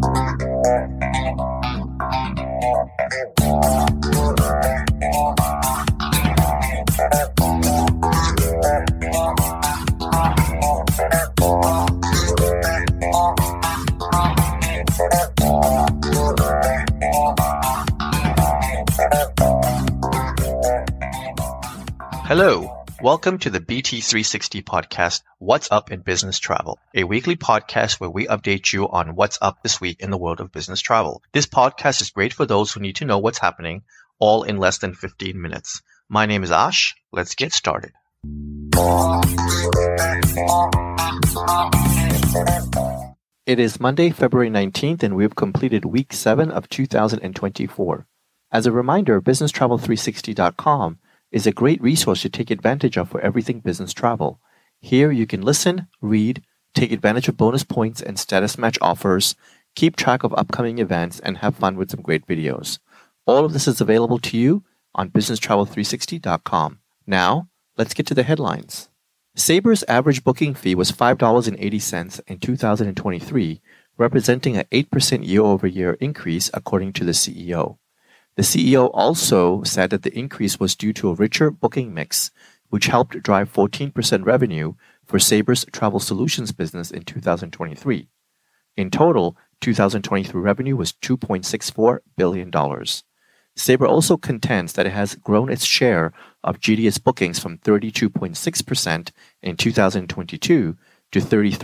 Hello, welcome to the BT360 podcast, What's Up in Business Travel, a weekly podcast where we update you on what's up this week in the world of business travel. This podcast is great for those who need to know what's happening, all in less than 15 minutes. My name is Ash. Let's get started. It is Monday, February 19th, and we've completed week 7 of 2024. As a reminder, BusinessTravel360.com is a great resource to take advantage of for everything business travel. Here you can listen, read, take advantage of bonus points and status match offers, keep track of upcoming events, and have fun with some great videos. All of this is available to you on BusinessTravel360.com. Now, let's get to the headlines. Sabra's average booking fee was $5.80 in 2023, representing an 8% year-over-year increase according to the CEO. The CEO also said that the increase was due to a richer booking mix, which helped drive 14% revenue for Sabra's travel solutions business in 2023. In total, 2023 revenue was $2.64 billion. Sabra also contends that it has grown its share of GDS bookings from 32.6% in 2022 to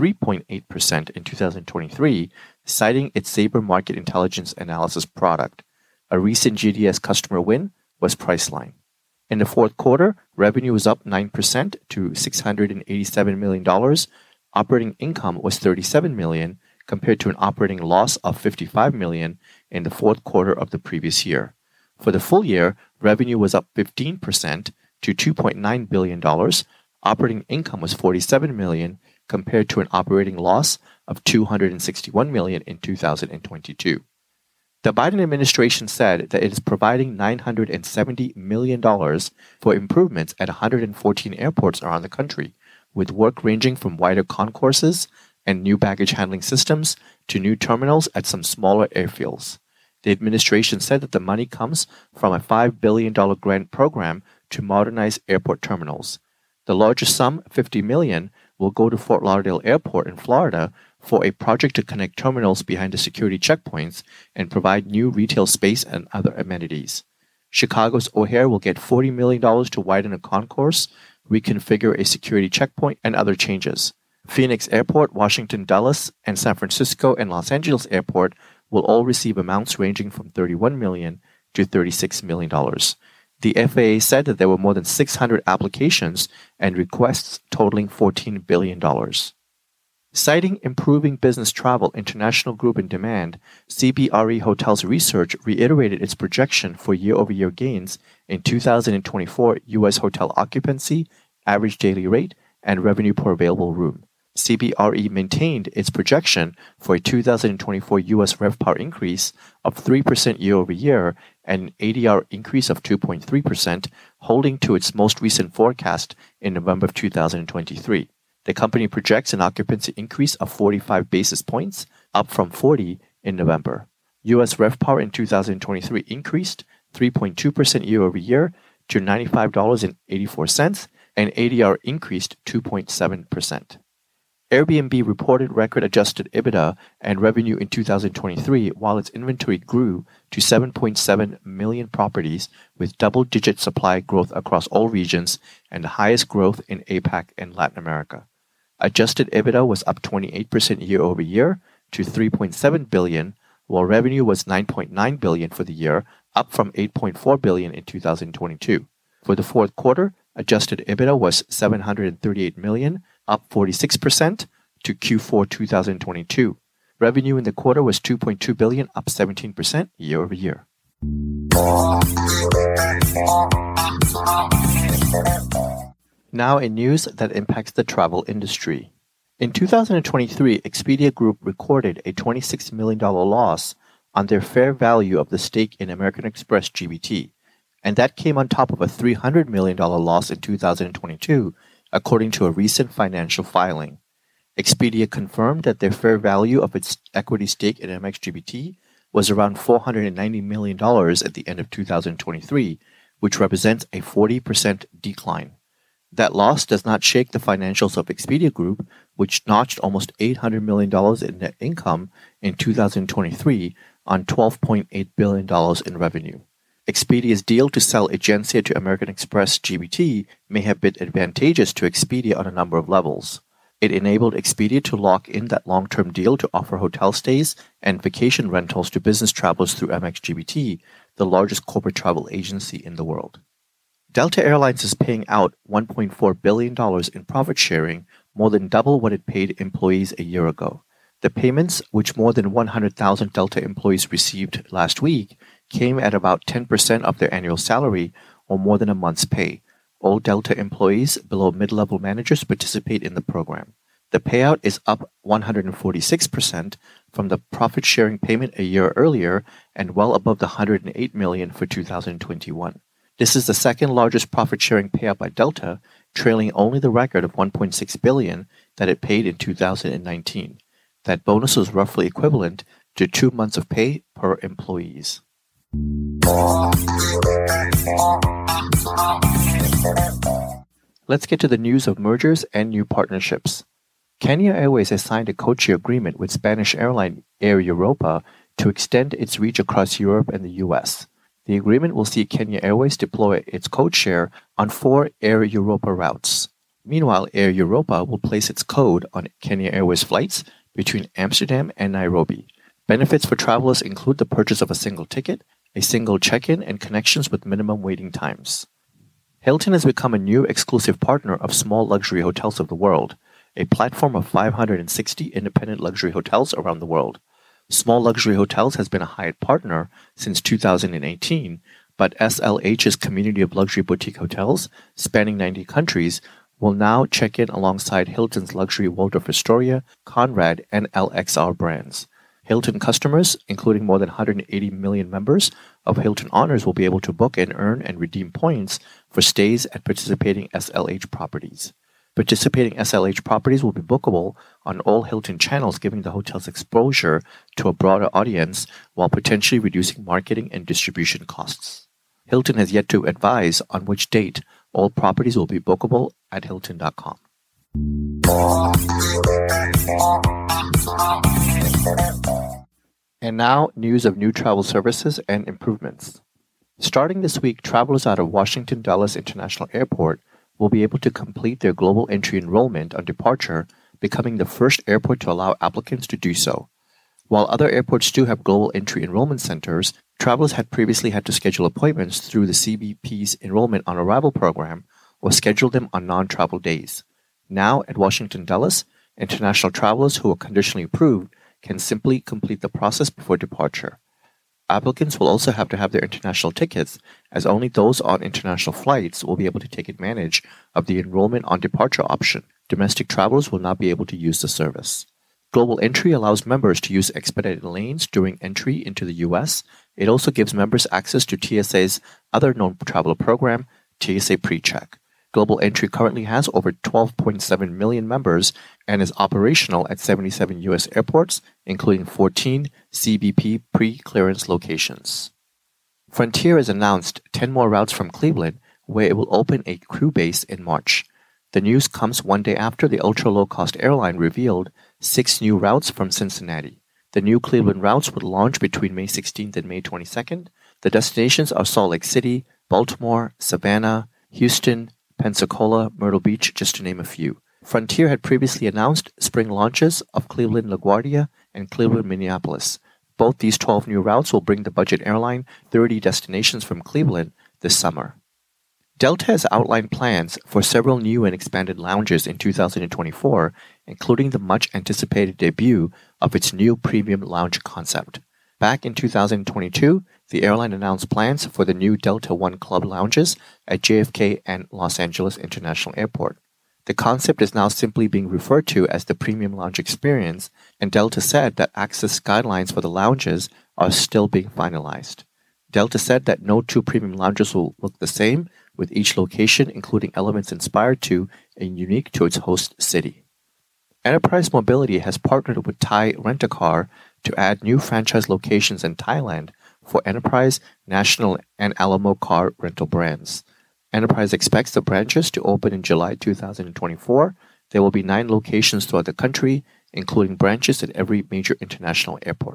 33.8% in 2023, citing its Sabre Market Intelligence Analysis product. A recent GDS customer win was Priceline. In the fourth quarter, revenue was up 9% to $687 million. Operating income was $37 million compared to an operating loss of $55 million in the fourth quarter of the previous year. For the full year, revenue was up 15% to $2.9 billion. Operating income was $47 million compared to an operating loss of $261 million in 2022. The Biden administration said that it is providing $970 million for improvements at 114 airports around the country, with work ranging from wider concourses and new baggage handling systems to new terminals at some smaller airfields. The administration said that the money comes from a $5 billion grant program to modernize airport terminals. The largest sum, $50 million, will go to Fort Lauderdale Airport in Florida for a project to connect terminals behind the security checkpoints and provide new retail space and other amenities. Chicago's O'Hare will get $40 million to widen a concourse, reconfigure a security checkpoint, and other changes. Phoenix Airport, Washington Dulles, and San Francisco and Los Angeles Airport will all receive amounts ranging from $31 million to $36 million. The FAA said that there were more than 600 applications and requests totaling $14 billion. Citing improving business travel international group in demand, CBRE Hotels Research reiterated its projection for year-over-year gains in 2024 U.S. hotel occupancy, average daily rate, and revenue per available room. CBRE maintained its projection for a 2024 U.S. RevPAR increase of 3% year-over-year and an ADR increase of 2.3%, holding to its most recent forecast in November of 2023. The company projects an occupancy increase of 45 basis points, up from 40 in November. U.S. RevPAR in 2023 increased 3.2% year-over-year to $95.84, and ADR increased 2.7%. Airbnb reported record adjusted EBITDA and revenue in 2023, while its inventory grew to 7.7 million properties with double-digit supply growth across all regions and the highest growth in APAC and Latin America. Adjusted EBITDA was up 28% year-over-year to $3.7 billion, while revenue was $9.9 billion for the year, up from $8.4 billion in 2022. For the fourth quarter, adjusted EBITDA was $738 million, up 46% to Q4 2022. Revenue in the quarter was $2.2 billion, up 17% year-over-year. Now in news that impacts the travel industry. In 2023, Expedia Group recorded a $26 million loss on their fair value of the stake in American Express GBT, and that came on top of a $300 million loss in 2022, according to a recent financial filing. Expedia confirmed that their fair value of its equity stake in MXGBT was around $490 million at the end of 2023, which represents a 40% decline. That loss does not shake the financials of Expedia Group, which notched almost $800 million in net income in 2023 on $12.8 billion in revenue. Expedia's deal to sell Egencia to American Express GBT may have been advantageous to Expedia on a number of levels. It enabled Expedia to lock in that long-term deal to offer hotel stays and vacation rentals to business travelers through MXGBT, the largest corporate travel agency in the world. Delta Airlines is paying out $1.4 billion in profit sharing, more than double what it paid employees a year ago. The payments, which more than 100,000 Delta employees received last week, came at about 10% of their annual salary, or more than a month's pay. All Delta employees below mid-level managers participate in the program. The payout is up 146% from the profit-sharing payment a year earlier and well above the $108 million for 2021. This is the second largest profit-sharing payout by Delta, trailing only the record of $1.6 billion that it paid in 2019. That bonus was roughly equivalent to 2 months of pay per employees. Let's get to the news of mergers and new partnerships. Kenya Airways has signed a codeshare agreement with Spanish airline Air Europa to extend its reach across Europe and the US. The agreement will see Kenya Airways deploy its codeshare on 4 Air Europa routes. Meanwhile, Air Europa will place its code on Kenya Airways flights between Amsterdam and Nairobi. Benefits for travelers include the purchase of a single ticket, a single check-in, and connections with minimum waiting times. Hilton has become a new exclusive partner of Small Luxury Hotels of the World, a platform of 560 independent luxury hotels around the world. Small Luxury Hotels has been a Hyatt partner since 2018, but SLH's community of luxury boutique hotels, spanning 90 countries, will now check in alongside Hilton's luxury Waldorf Astoria, Conrad, and LXR brands. Hilton customers, including more than 180 million members of Hilton Honors, will be able to book and earn and redeem points for stays at participating SLH properties. Participating SLH properties will be bookable on all Hilton channels, giving the hotels exposure to a broader audience while potentially reducing marketing and distribution costs. Hilton has yet to advise on which date all properties will be bookable at Hilton.com. And now, news of new travel services and improvements. Starting this week, travelers out of Washington Dulles International Airport will be able to complete their global entry enrollment on departure, becoming the first airport to allow applicants to do so. While other airports do have global entry enrollment centers, travelers had previously had to schedule appointments through the CBP's Enrollment on Arrival program or schedule them on non-travel days. Now, at Washington Dulles, international travelers who are conditionally approved can simply complete the process before departure. Applicants will also have to have their international tickets, as only those on international flights will be able to take advantage of the enrollment on departure option. Domestic travelers will not be able to use the service. Global Entry allows members to use expedited lanes during entry into the U.S. It also gives members access to TSA's other known traveler program, TSA PreCheck. Global Entry currently has over 12.7 million members and is operational at 77 U.S. airports, including 14 CBP pre-clearance locations. Frontier has announced 10 more routes from Cleveland, where it will open a crew base in March. The news comes one day after the ultra-low-cost airline revealed 6 new routes from Cincinnati. The new Cleveland routes would launch between May 16th and May 22nd. The destinations are Salt Lake City, Baltimore, Savannah, Houston, Pensacola, Myrtle Beach, just to name a few. Frontier had previously announced spring launches of Cleveland LaGuardia and Cleveland Minneapolis. Both these 12 new routes will bring the budget airline 30 destinations from Cleveland this summer. Delta has outlined plans for several new and expanded lounges in 2024, including the much-anticipated debut of its new premium lounge concept. Back in 2022, the airline announced plans for the new Delta One Club lounges at JFK and Los Angeles International Airport. The concept is now simply being referred to as the Premium Lounge Experience, and Delta said that access guidelines for the lounges are still being finalized. Delta said that no 2 premium lounges will look the same, with each location including elements inspired to and unique to its host city. Enterprise Mobility has partnered with Thai Rent-A-Car to add new franchise locations in Thailand for Enterprise, National, and Alamo car rental brands. Enterprise expects the branches to open in July 2024. There will be 9 locations throughout the country, including branches at every major international airport.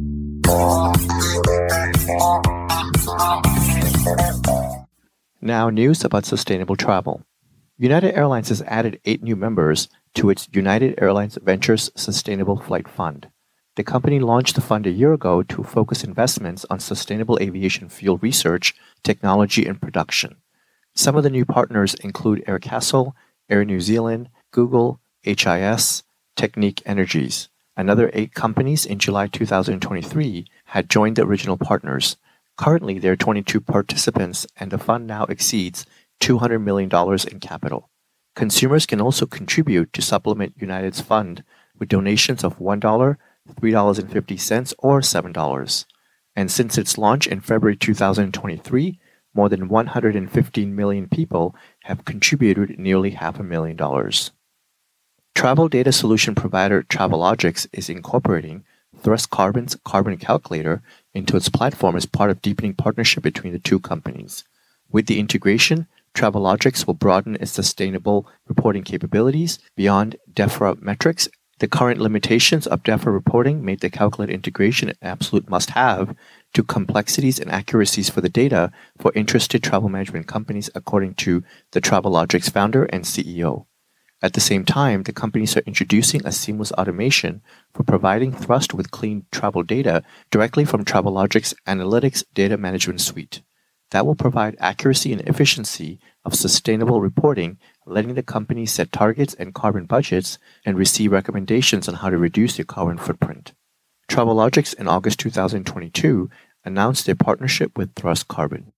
Now, news about sustainable travel. United Airlines has added 8 new members to its United Airlines Ventures Sustainable Flight Fund. The company launched the fund a year ago to focus investments on sustainable aviation fuel research, technology, and production. Some of the new partners include Aircastle, Air New Zealand, Google, HIS, Technique Energies. Another 8 companies in July 2023 had joined the original partners. Currently, there are 22 participants, and the fund now exceeds $200 million in capital. Consumers can also contribute to supplement United's fund with donations of $1, $3.50, or $7. And since its launch in February 2023, more than 115 million people have contributed nearly $500,000. Travel data solution provider Travelogix is incorporating Thrust Carbon's Carbon Calculator into its platform as part of deepening partnership between the two companies. With the integration, Travelogix will broaden its sustainable reporting capabilities beyond DEFRA metrics. The current limitations of DEFRA reporting made the Calculator integration an absolute must-have to complexities and accuracies for the data for interested travel management companies, according to the Travelogix founder and CEO. At the same time, the companies are introducing a seamless automation for providing Thrust with clean travel data directly from Travelogix Analytics Data Management Suite. That will provide accuracy and efficiency of sustainable reporting, letting the company set targets and carbon budgets and receive recommendations on how to reduce their carbon footprint. Travelogix in August 2022 announced their partnership with Thrust Carbon.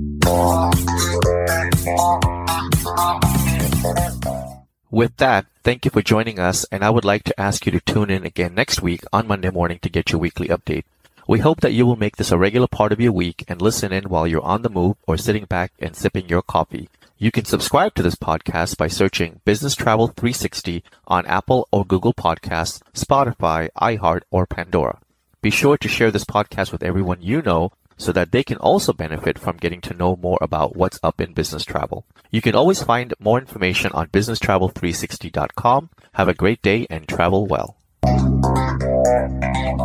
With that, thank you for joining us, and I would like to ask you to tune in again next week on Monday morning to get your weekly update. We hope that you will make this a regular part of your week and listen in while you're on the move or sitting back and sipping your coffee. You can subscribe to this podcast by searching Business Travel 360 on Apple or Google Podcasts, Spotify, iHeart, or Pandora. Be sure to share this podcast with everyone you know so that they can also benefit from getting to know more about what's up in business travel. You can always find more information on businesstravel360.com. Have a great day and travel well.